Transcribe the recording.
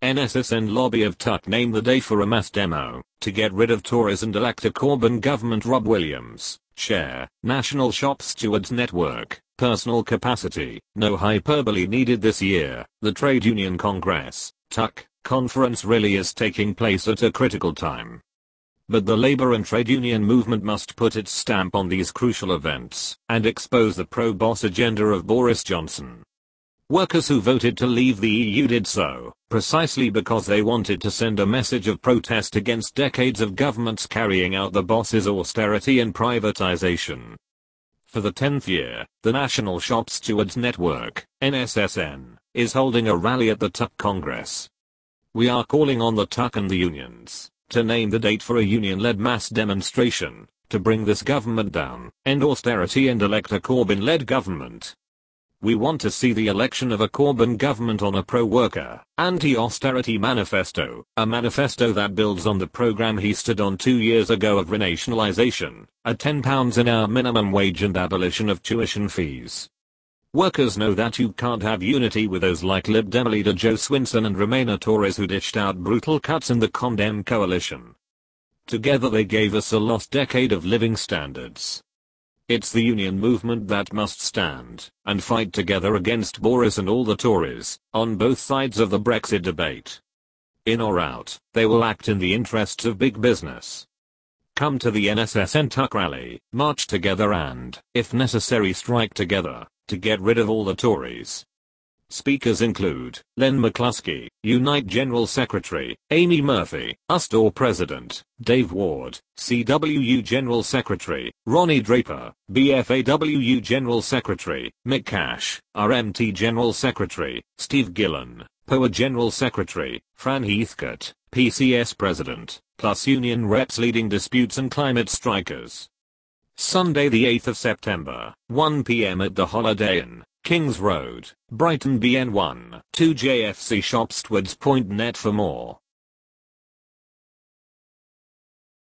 NSSN lobby of Tuck name the day for a mass demo to get rid of Tories and elect a Corbyn government. Rob Williams, Chair, National Shop Stewards Network. Personal capacity, no hyperbole needed this year. The Trade Union Congress, Tuck, conference really is taking place at a critical time. But the labor and trade union movement must put its stamp on these crucial events and expose the pro-boss agenda of Boris Johnson. Workers who voted to leave the EU did so, precisely because they wanted to send a message of protest against decades of governments carrying out the boss's austerity and privatization. For the 10th year, the National Shop Stewards Network, NSSN, is holding a rally at the Tuck Congress. We are calling on the Tuck and the unions to name the date for a union-led mass demonstration to bring this government down, end austerity and elect a Corbyn-led government. We want to see the election of a Corbyn government on a pro-worker, anti-austerity manifesto, a manifesto that builds on the program he stood on 2 years ago of renationalisation, a £10 an hour minimum wage and abolition of tuition fees. Workers know that you can't have unity with those like Lib Dem leader Jo Swinson and Remainer Tories who dished out brutal cuts in the Condemn coalition. Together they gave us a lost decade of living standards. It's the union movement that must stand and fight together against Boris and all the Tories on both sides of the Brexit debate. In or out, they will act in the interests of big business. Come to the NSSN Tuck rally, march together and, if necessary, strike together to get rid of all the Tories. Speakers include Len McCluskey, Unite General Secretary, Amy Murphy, USTOR President, Dave Ward, CWU General Secretary, Ronnie Draper, BFAWU General Secretary, Mick Cash, RMT General Secretary, Steve Gillen, POA General Secretary, Fran Heathcote, PCS President, plus union reps leading disputes and climate strikers. Sunday the 8th of September, 1 p.m. at the Holiday Inn, Kings Road, Brighton BN1, 2JFC Shop Stewards.net for more.